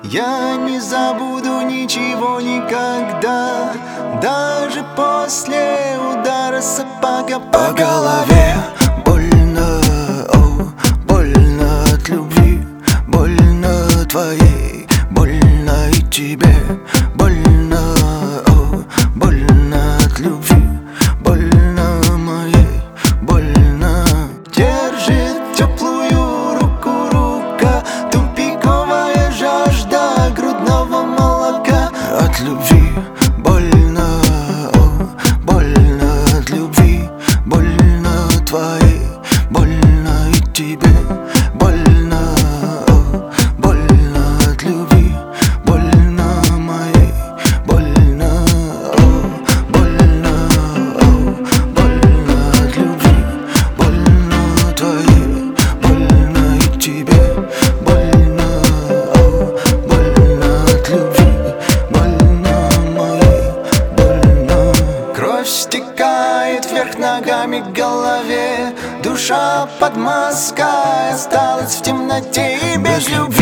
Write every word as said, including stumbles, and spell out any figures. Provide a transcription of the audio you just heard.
Я не забуду ничего никогда, даже после удара сапога по голове. Больно, о, больно от любви, больно твоей, больно и тебе. Больно, о, больно от любви, больно моей, больно. Держит теплую руку рука, тупиковая жажда грудного молока. От любви больно, о, больно от любви, больно твоей, больно и тебе. Больно, о, больно от любви, больно моей, больно, о, больно, о, больно от любви, больно твоей, больно и тебе. Больно, о, больно от любви, больно моей, больно. Кровь стекает вверх ногами к голове, душа под маской осталась в темноте и без любви.